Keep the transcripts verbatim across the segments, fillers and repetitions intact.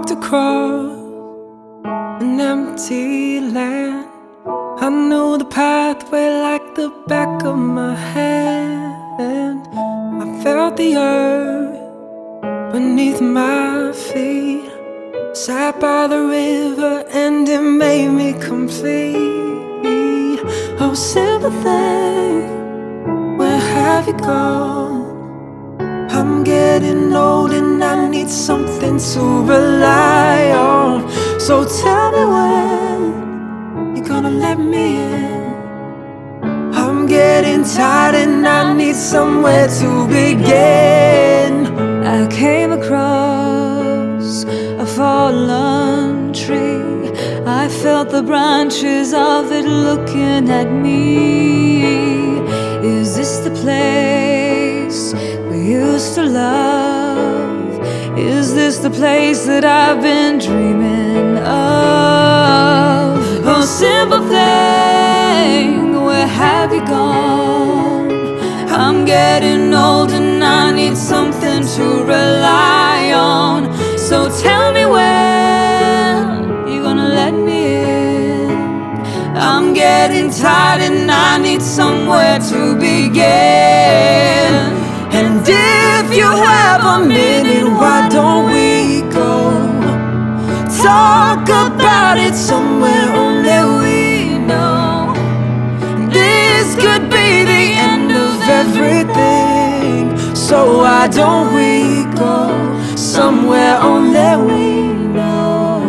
walked across an empty land. I knew the pathway like the back of my hand. I felt the earth beneath my feet. Sat by the river and it made me complete. Oh, simple thing, where have you gone? I'm getting old and I need something to rely on. So tell me when you're gonna let me in. I'm getting tired and I need somewhere to begin. I came across a fallen tree. I felt the branches of it looking at me. Is this the place we used to love? Is this the place that I've been dreaming of? Oh, simple thing, where have you gone? I'm getting old and I need something to rely on. So tell me when you're gonna let me in. I'm getting tired and I need somewhere to begin. And if you have a minute, why don't we go talk about it somewhere only we know? This could be the end of everything. So why don't we go somewhere only we know?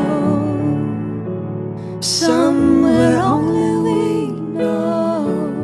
Somewhere only we know.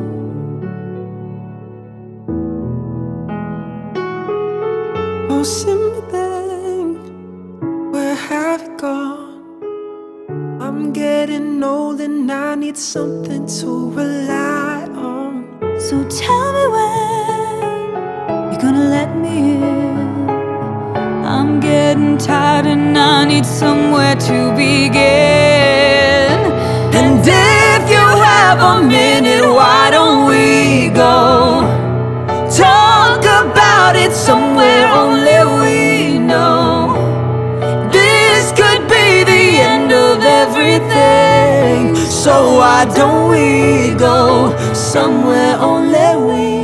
Oh, simple thing, where have you gone? I'm getting old and I need something to rely on. So tell me when you're gonna let me in. I'm getting tired and I need somewhere to begin. And if you have a minute, why don't we go talk about it somewhere only we know? This could be the end of everything. So why don't we go somewhere only we know?